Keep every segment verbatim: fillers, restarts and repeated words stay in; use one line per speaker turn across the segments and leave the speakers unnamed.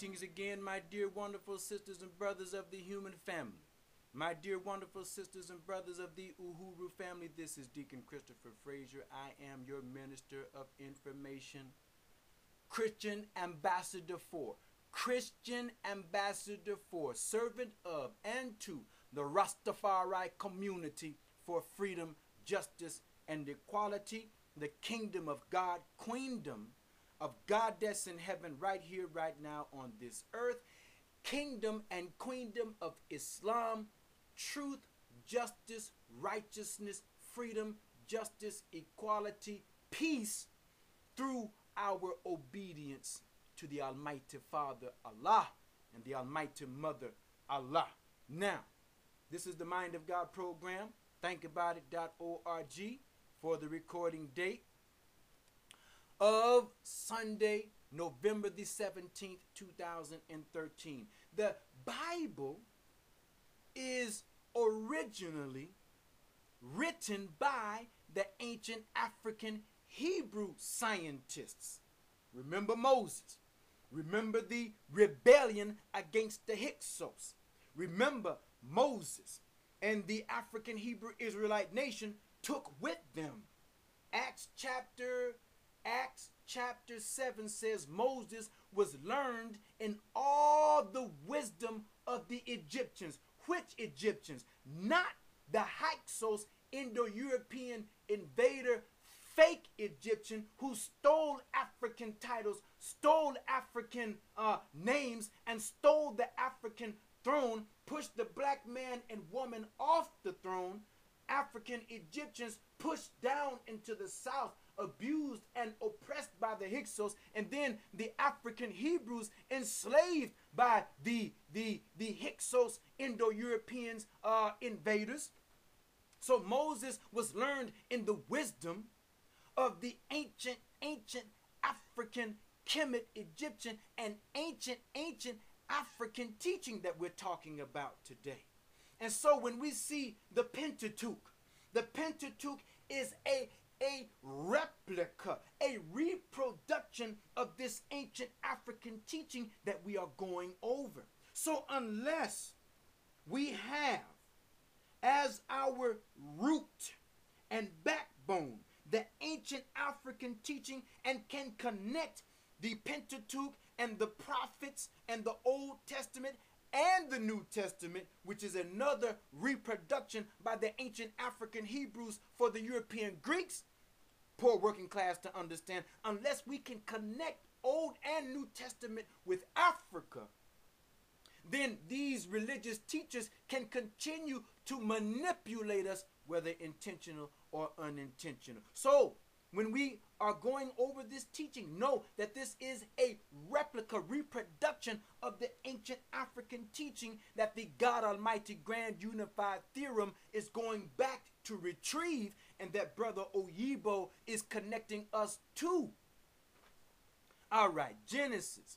Greetings again, my dear wonderful sisters and brothers of the human family. My dear wonderful sisters and brothers of the Uhuru family, this is Deacon Christopher Frazier. I am your minister of information, Christian ambassador for, Christian ambassador for, servant of and to the Rastafari community for freedom, justice, and equality, the kingdom of God, queendom of Goddess in heaven, right here, right now on this earth, kingdom and queendom of Islam, truth, justice, righteousness, freedom, justice, equality, peace, through our obedience to the Almighty Father Allah and the Almighty Mother Allah. Now, this is the Mind of God program, think about it dot org, for the recording date of Sunday, November the seventeenth, two thousand thirteen. The Bible is originally written by the ancient African Hebrew scientists. Remember Moses. Remember the rebellion against the Hyksos. Remember Moses and the African Hebrew Israelite nation took with them. Acts chapter Acts chapter seven says Moses was learned in all the wisdom of the Egyptians. Which Egyptians? Not the Hyksos, Indo-European invader, fake Egyptian who stole African titles, stole African uh, names, and stole the African throne, pushed the black man and woman off the throne. African Egyptians pushed down into the south, abused and oppressed by the Hyksos, and then the African Hebrews enslaved by the the the Hyksos, Indo-Europeans uh, invaders. So Moses was learned in the wisdom of the ancient ancient African, Kemet Egyptian, and ancient ancient African teaching that we're talking about today. And so when we see the Pentateuch, the Pentateuch is a a replica, a reproduction of this ancient African teaching that we are going over. So unless we have as our root and backbone the ancient African teaching and can connect the Pentateuch and the prophets and the Old Testament and the New Testament, which is another reproduction by the ancient African Hebrews for the European Greeks, poor working class to understand, unless we can connect Old and New Testament with Africa, then these religious teachers can continue to manipulate us, whether intentional or unintentional. So, when we are going over this teaching, know that this is a replica, reproduction of the ancient African teaching that the God Almighty Grand Unified Theorem is going back to retrieve, and that Brother Oyibo is connecting us to. All right, Genesis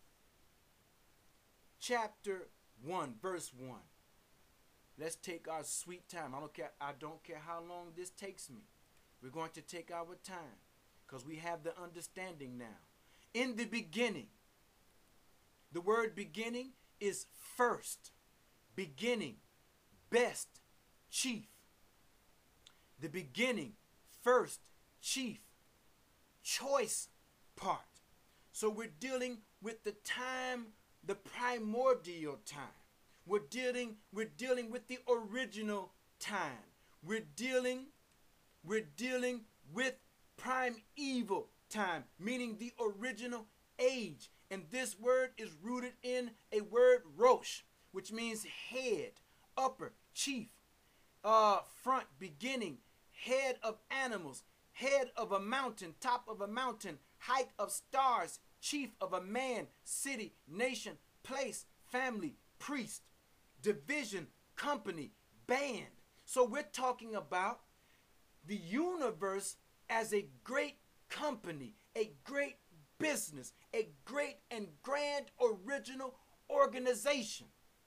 chapter one, verse one. Let's take our sweet time. I don't care, I don't care how long this takes me. We're going to take our time because we have the understanding now. In the beginning, the word beginning is first, beginning, best, chief. The beginning, first, chief, choice part. So we're dealing with the time, the primordial time. We're dealing, we're dealing with the original time. We're dealing We're dealing with primeval time, meaning the original age. And this word is rooted in a word rosh, which means head, upper, chief, uh, front, beginning, head of animals, head of a mountain, top of a mountain, height of stars, chief of a man, city, nation, place, family, priest, division, company, band. So we're talking about the universe as a great company, a great business, a great and grand original organization.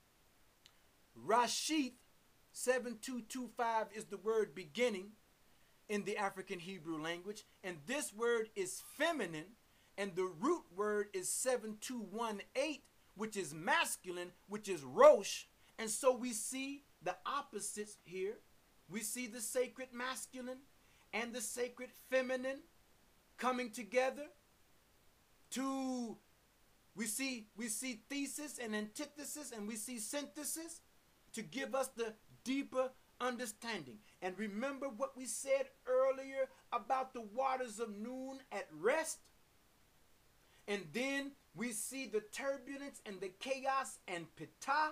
Rashith seven two two five is the word beginning in the African Hebrew language, and this word is feminine And the root word is seven two one eight, which is masculine, which is Rosh. And so we see the opposites here. We see the sacred masculine and the sacred feminine coming together to, we see, we see thesis and antithesis, and we see synthesis to give us the deeper understanding. And remember what we said earlier about the waters of noon at rest? And then we see the turbulence and the chaos and Ptah.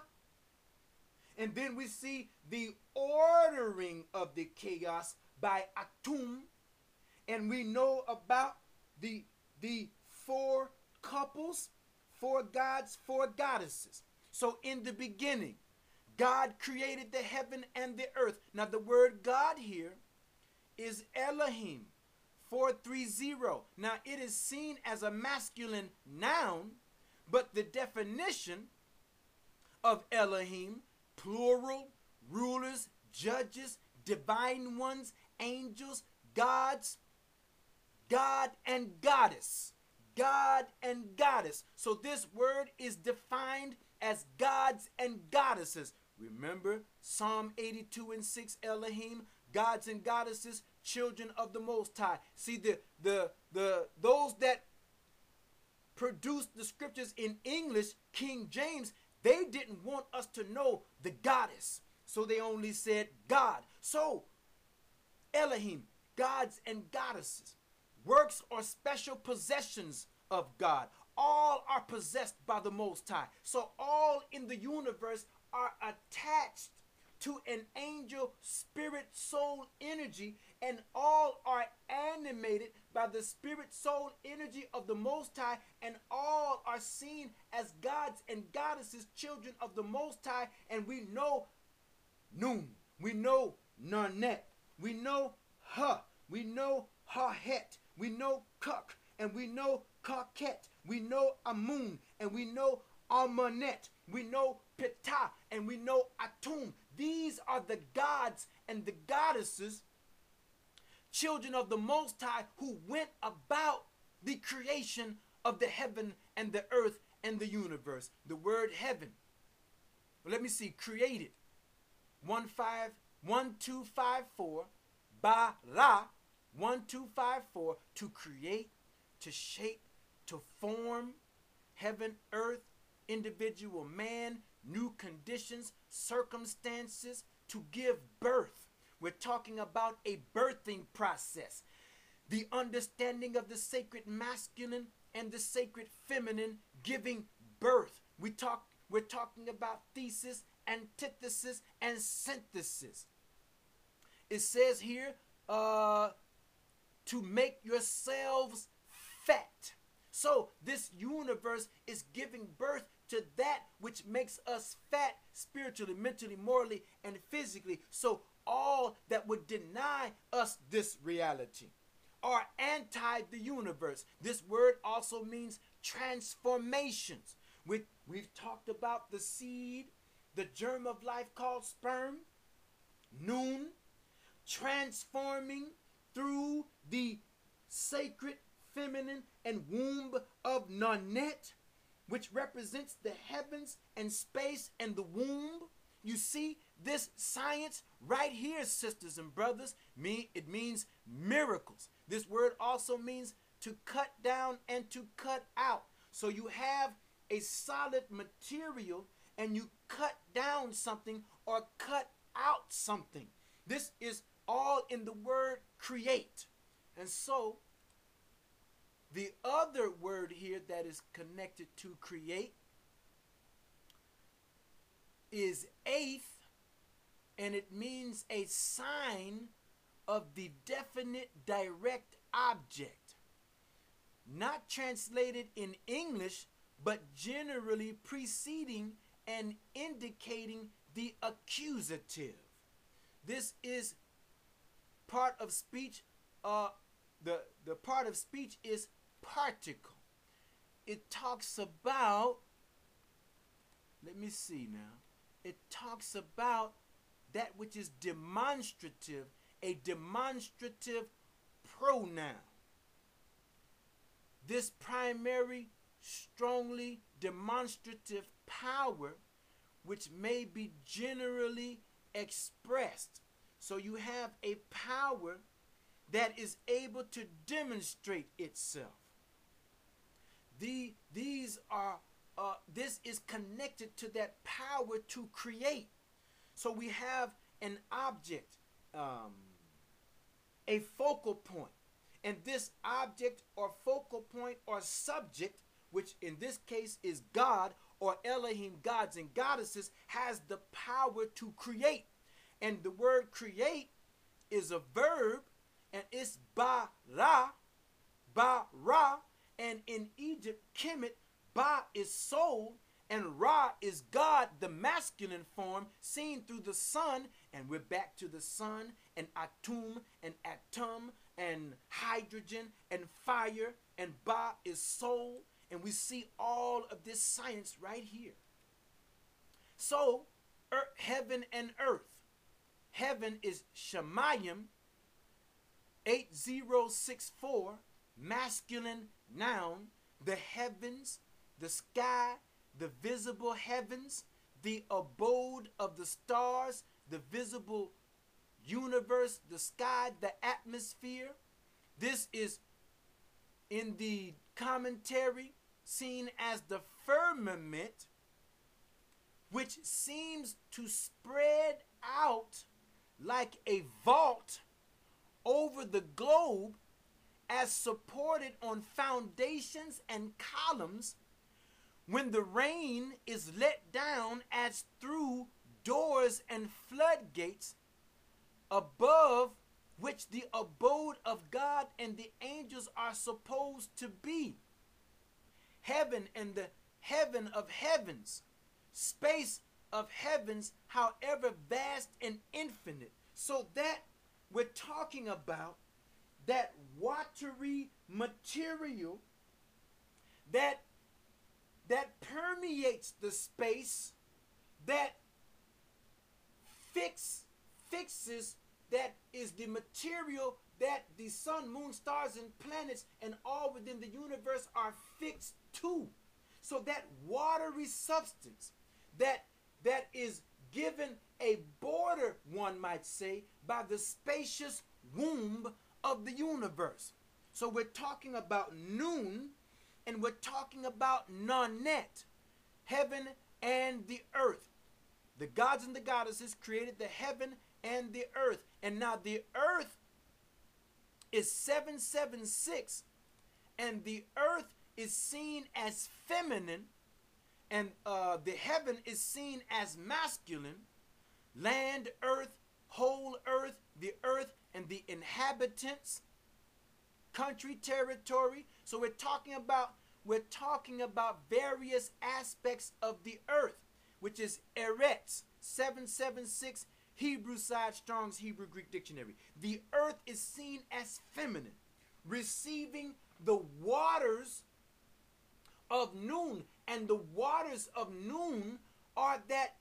And then we see the ordering of the chaos by Atum. And we know about the, the four couples, four gods, four goddesses. So in the beginning, God created the heaven and the earth. Now the word God here is Elohim, four three zero. Now it is seen as a masculine noun, but the definition of Elohim, plural, rulers, judges, divine ones, angels, gods, God and goddess. God and goddess. So this word is defined as gods and goddesses. Remember Psalm eighty-two and six, Elohim, gods and goddesses, children of the Most High. See, the the the those that produced the scriptures in English, King James, they didn't want us to know the goddess, so they only said God. So Elohim, gods and goddesses, works or special possessions of God. All are possessed by the Most High. So all in the universe are attached to an angel spirit soul energy, and all are animated by the spirit soul energy of the Most High, and all are seen as gods and goddesses, children of the Most High. And we know Nun, we know Nanette, we know Ha, we know Hahet, we know Kuk, and we know Kaket, we know Amun, and we know Amunet, we know Ptah, and we know Atum. These are the gods and the goddesses, children of the Most High, who went about the creation of the heaven and the earth and the universe. The word heaven, well, let me see, created, one five one two five four, bara, one two five four, to create, to shape, to form heaven, earth, individual man, new conditions, circumstances, to give birth. We're talking about a birthing process. The understanding of the sacred masculine and the sacred feminine giving birth. We talk, we're talking about thesis, antithesis, and synthesis. It says here, uh, to make yourselves fat. So this universe is giving birth to that which makes us fat spiritually, mentally, morally, and physically. So all that would deny us this reality are anti the universe. This word also means transformations. We, we've talked about the seed, the germ of life called sperm, Nun, transforming through the sacred feminine and womb of Nanette, which represents the heavens and space and the womb. You see, this science right here, sisters and brothers, mean it means miracles. This word also means to cut down and to cut out. So you have a solid material and you cut down something or cut out something. This is all in the word create. And so the other word here that is connected to create is eighth, and it means a sign of the definite direct object. Not translated in English, but generally preceding and indicating the accusative. This is part of speech. Uh, the, the part of speech is particle. It talks about, let me see now. It talks about that which is demonstrative, a demonstrative pronoun. this primary, strongly demonstrative power, which may be generally expressed. So you have a power that is able to demonstrate itself. The, these are, uh, this is connected to that power to create. So we have an object, um, a focal point. And this object or focal point or subject, which in this case is God or Elohim, gods and goddesses, has the power to create. And the word create is a verb, and it's bara, bara, and in Egypt, Kemet, ba is soul, and Ra is God, the masculine form, seen through the sun, and we're back to the sun, and Atum, and Atom, and hydrogen, and fire, and Ba is soul, and we see all of this science right here. So, earth, heaven and earth. Heaven is Shemayim, eight zero six four, masculine noun, the heavens, the sky, the visible heavens, the abode of the stars, the visible universe, the sky, the atmosphere. This is in the commentary seen as the firmament, which seems to spread out like a vault over the globe, as supported on foundations and columns, when the rain is let down as through doors and floodgates, above which the abode of God and the angels are supposed to be. Heaven and the heaven of heavens, space of heavens, however vast and infinite. So that we're talking about that watery material that that permeates the space, that fix fixes, that is the material that the sun, moon, stars, and planets and all within the universe are fixed to. So that watery substance that that is given a border, one might say, by the spacious womb of the universe. So we're talking about Nun, and we're talking about Nonet, heaven and the earth. The gods and the goddesses created the heaven and the earth. And now the earth is seven seven six, and the earth is seen as feminine, and uh, the heaven is seen as masculine. Land, earth, whole earth, the earth, and the inhabitants, country, territory. So we're talking about we're talking about various aspects of the earth, which is Eretz, seven seven six, Hebrew side, Strong's Hebrew Greek Dictionary. The earth is seen as feminine, receiving the waters of Nun, and the waters of Nun are that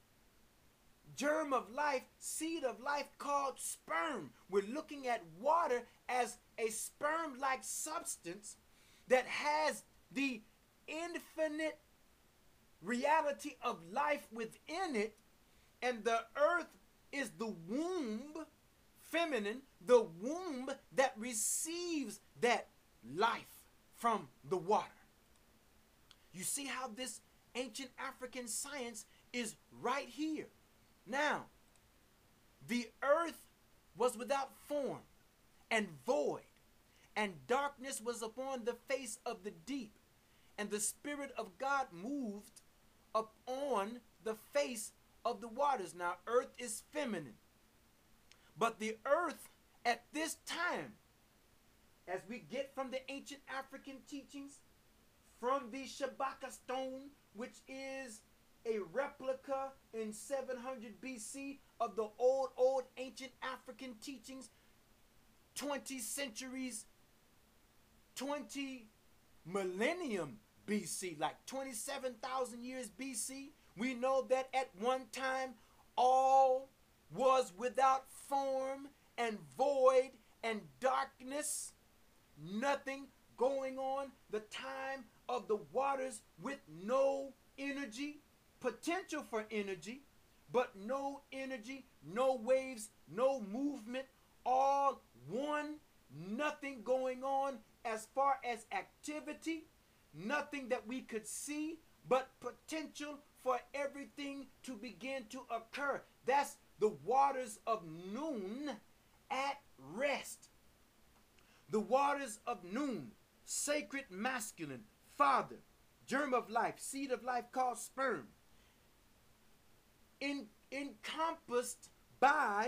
germ of life, seed of life called sperm. We're looking at water as a sperm-like substance that has the infinite reality of life within it, and the earth is the womb, feminine, the womb that receives that life from the water. You see how this ancient African science is right here. Now, the earth was without form and void, and darkness was upon the face of the deep, and the Spirit of God moved upon the face of the waters. Now, earth is feminine, but the earth at this time, as we get from the ancient African teachings, from the Shabaka stone, which is a replica in seven hundred B C of the old, old ancient African teachings, twenty centuries, twenty millennium B C, like twenty-seven thousand years B C. We know that at one time all was without form and void and darkness, nothing going on, the time of the waters with no energy, potential for energy, but no energy, no waves, no movement, all one, nothing going on as far as activity, nothing that we could see, but potential for everything to begin to occur. That's the waters of noon at rest. The waters of noon, sacred masculine, father, germ of life, seed of life called sperm, in, encompassed by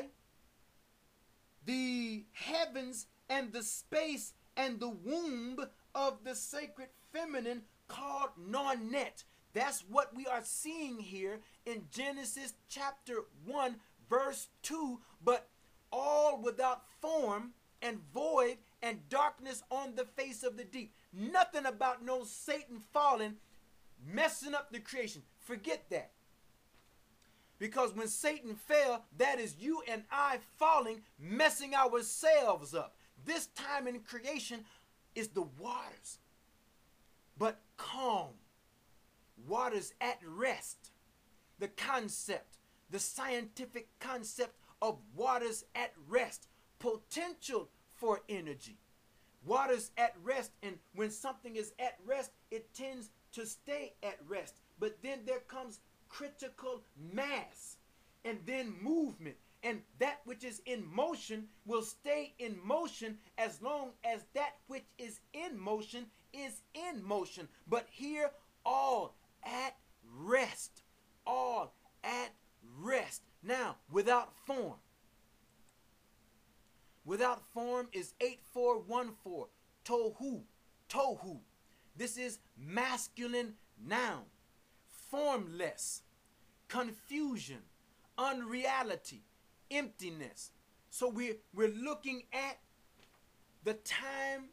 the heavens and the space and the womb of the sacred feminine called Nonet. That's what we are seeing here in Genesis chapter one, verse two. But all without form and void and darkness on the face of the deep. Nothing about no Satan falling, messing up the creation. Forget that. Because when Satan fell, that is you and I falling, messing ourselves up. This time in creation is the waters, but calm. Waters at rest. The concept, the scientific concept of waters at rest. Potential for energy. Waters at rest, and when something is at rest, it tends to stay at rest. But then there comes critical mass, and then movement, and that which is in motion will stay in motion as long as that which is in motion is in motion. But here, all at rest. All at rest. Now, without form. Without form is eight four one four. Tohu. Tohu. This is masculine noun. Formless. Confusion. Unreality. Emptiness. So we're, we're looking at the time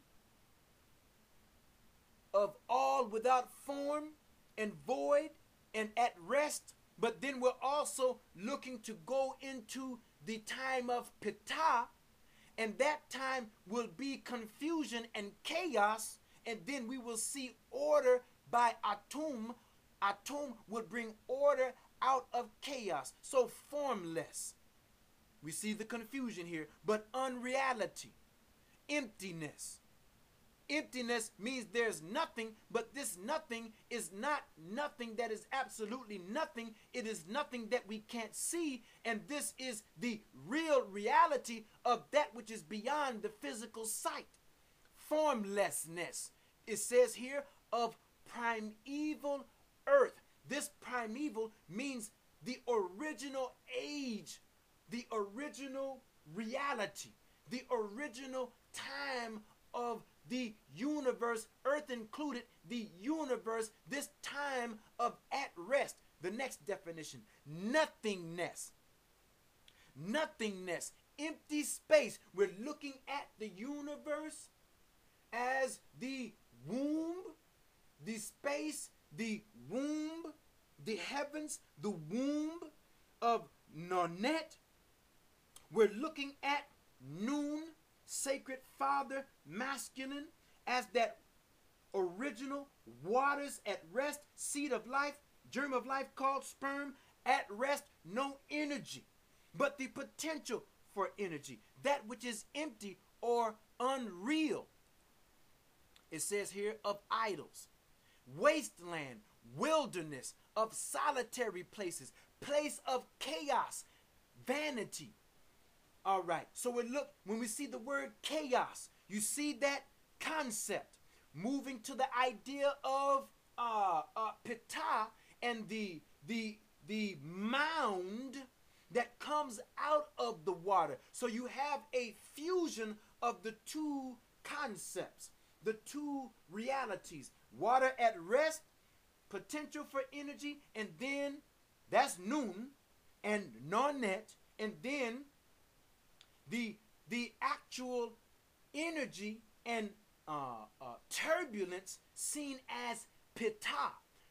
of all without form and void and at rest. But then we're also looking to go into the time of Ptah. And that time will be confusion and chaos. And then we will see order by Atum. Atum will bring order out of chaos. So formless. We see the confusion here. But unreality. Emptiness. Emptiness means there's nothing, but this nothing is not nothing that is absolutely nothing. It is nothing that we can't see, and this is the real reality of that which is beyond the physical sight. Formlessness. It says here of primeval earth. This primeval means the original age, the original reality, the original time of the universe, earth included, the universe, this time of at rest. The next definition, nothingness. Nothingness, empty space. We're looking at the universe as the womb, the space, the womb, the heavens, the womb of Nonet. We're looking at noon, sacred father, masculine, as that original waters at rest, seed of life, germ of life called sperm, at rest, no energy, but the potential for energy, that which is empty or unreal. It says here of idols, wasteland, wilderness, of solitary places, place of chaos, vanity. All right, so we look, when we see the word chaos, you see that concept moving to the idea of uh, uh, Ptah and the, the, the mound that comes out of the water. So you have a fusion of the two concepts, the two realities. Water at rest, potential for energy, and then that's noon and Nonet, and then the the actual energy and uh, uh, turbulence seen as Ptah,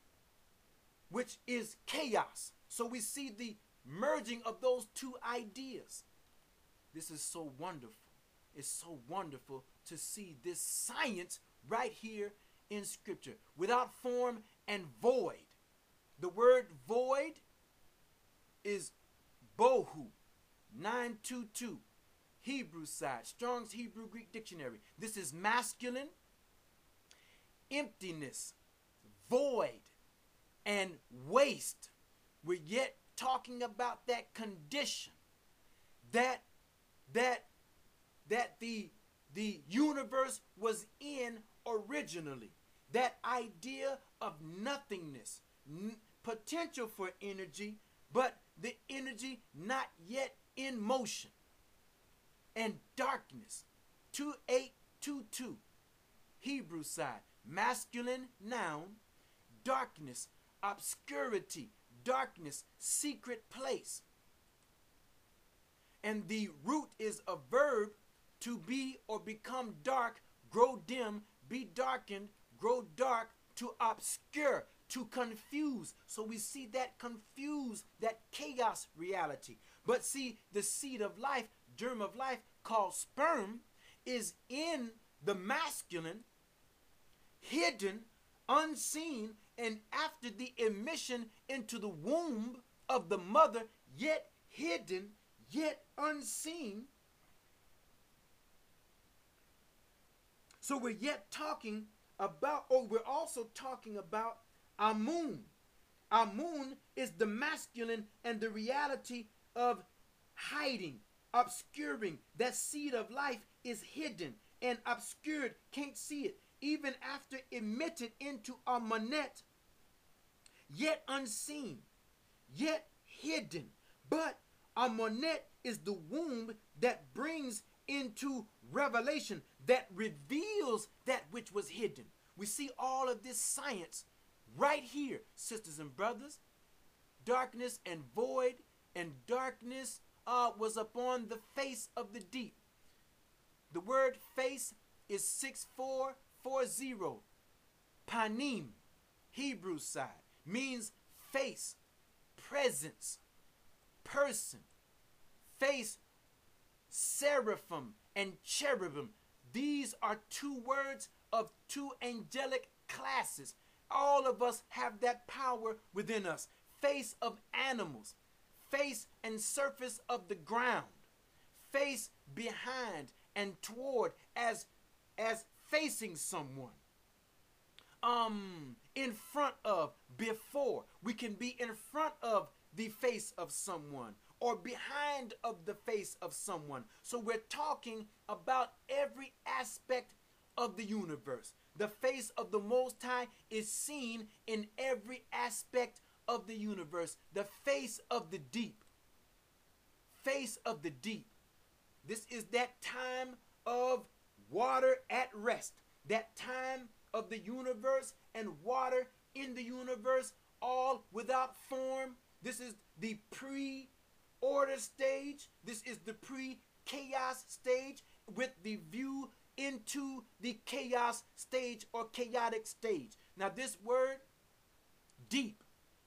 which is chaos. So we see the merging of those two ideas. This is so wonderful. It's so wonderful to see this science right here in Scripture. Without form and void. The word void is bohu, nine two two, Hebrew side, Strong's Hebrew Greek Dictionary. This is masculine, emptiness, void, and waste. We're yet talking about that condition that that that the the universe was in originally. That idea of nothingness, n- potential for energy, but the energy not yet in motion. And darkness, two eight two two, Hebrew side, masculine noun, darkness, obscurity, darkness, secret place. And the root is a verb, to be or become dark, grow dim, be darkened, grow dark, to obscure, to confuse. So we see that confuse, that chaos reality. But see, the seed of life, germ of life, called sperm, is in the masculine, hidden, unseen, and after the emission into the womb of the mother, yet hidden, yet unseen. So we're yet talking about, or we're also talking about Amun. Amun is the masculine and the reality of hiding, obscuring. That seed of life is hidden and obscured, can't see it. Even after emitted into a monet, yet unseen, yet hidden. But a monet is the womb that brings into revelation, that reveals that which was hidden. We see all of this science right here, sisters and brothers. Darkness and void, and darkness uh, was upon the face of the deep. The word face is six four four zero. Panim, Hebrew side, means face, presence, person. Face, seraphim and cherubim. These are two words of two angelic classes. All of us have that power within us. Face of animals, face and surface of the ground, face behind and toward, as as facing someone. Um, in front of, before. We can be in front of the face of someone or behind of the face of someone. So we're talking about every aspect of the universe. The face of the Most High is seen in every aspect of the universe. The face of the deep. Face of the deep. This is that time of water at rest. That time of the universe and water in the universe, all without form. This is the pre-order stage. This is the pre-chaos stage with the view into the chaos stage or chaotic stage. Now this word, deep,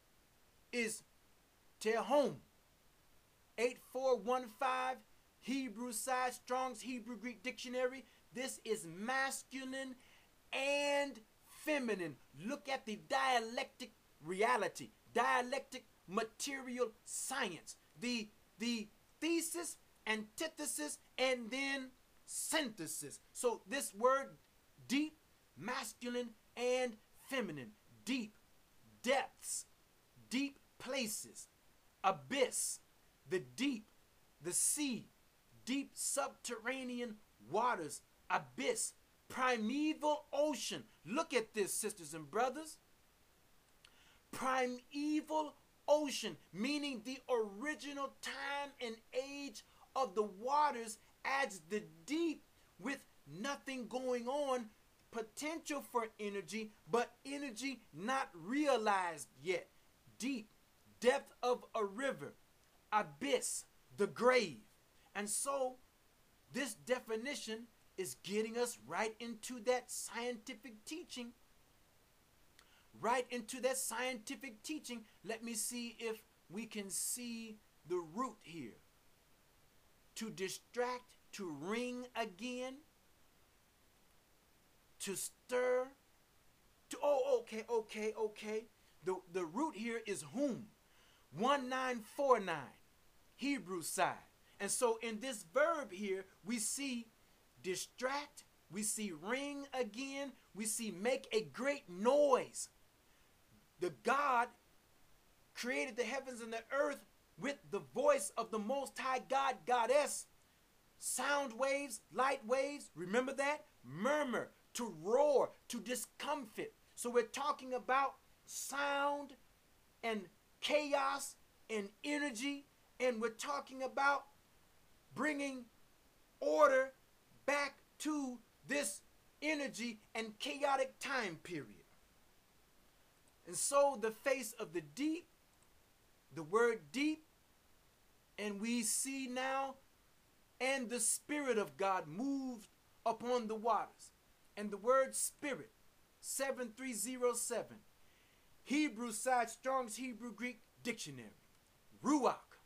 is tehom. eight four one five, Hebrew side, Strong's Hebrew Greek Dictionary. This is masculine and feminine. Look at the dialectic reality, dialectic material science, the the thesis, antithesis, and then synthesis. So this word, deep, masculine and feminine. Deep, depths, deep places, abyss, the deep, the sea, deep subterranean waters, abyss, primeval ocean. Look at this, sisters and brothers. Primeval ocean, meaning the original time and age of the waters, adds the deep with nothing going on, potential for energy, but energy not realized yet. Deep, depth of a river, abyss, the grave. And so this definition is getting us right into that scientific teaching. Right into that scientific teaching. Let me see if we can see the root here. To distract, to ring again. to stir, to, oh, okay, okay, okay. The, the root here is whom, one nine four nine, Hebrew side. And so in this verb here, we see distract, we see ring again, we see make a great noise. The God created the heavens and the earth with the voice of the Most High God, Goddess. Sound waves, light waves, remember that? Murmur, to roar, to discomfort. So we're talking about sound and chaos and energy, and we're talking about bringing order back to this energy and chaotic time period. And so the face of the deep, the word deep, and we see now, and the Spirit of God moved upon the waters. And the word spirit, seven three zero seven, Hebrew side, Strong's Hebrew Greek Dictionary. Ruach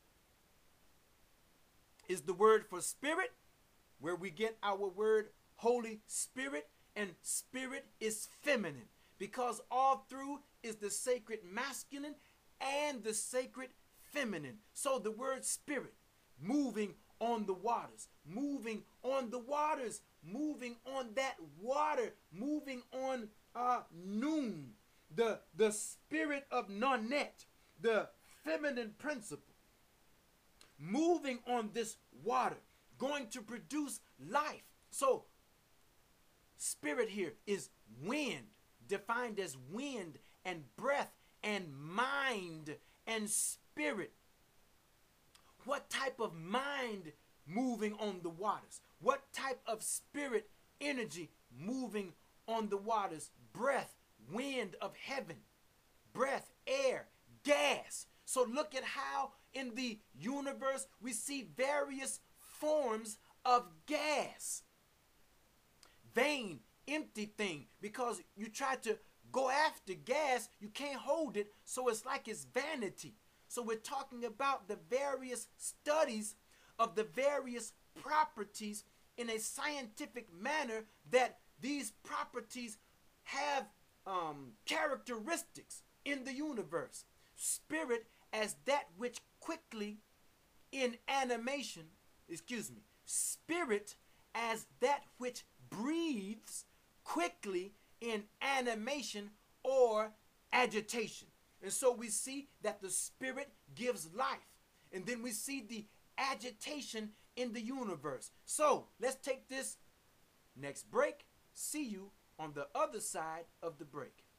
is the word for spirit, where we get our word Holy Spirit, and spirit is feminine, because all through is the sacred masculine and the sacred feminine. So the word spirit, moving on the waters, moving on the waters, moving on that water, moving on uh, noon, the, the spirit of Nonet, the feminine principle, moving on this water, going to produce life. So spirit here is wind, defined as wind and breath and mind and spirit. What type of mind moving on the waters? What type of spirit energy moving on the waters? Breath, wind of heaven, breath, air, gas. So look at how in the universe we see various forms of gas. Vain, empty thing, because you try to go after gas, you can't hold it, so it's like it's vanity. So we're talking about the various studies of the various properties in a scientific manner, that these properties have um, characteristics in the universe. Spirit as that which quickly in animation, excuse me, spirit as that which breathes quickly in animation or agitation. And so we see that the spirit gives life. And then we see the agitation in the universe. So let's take this next break. See you on the other side of the break.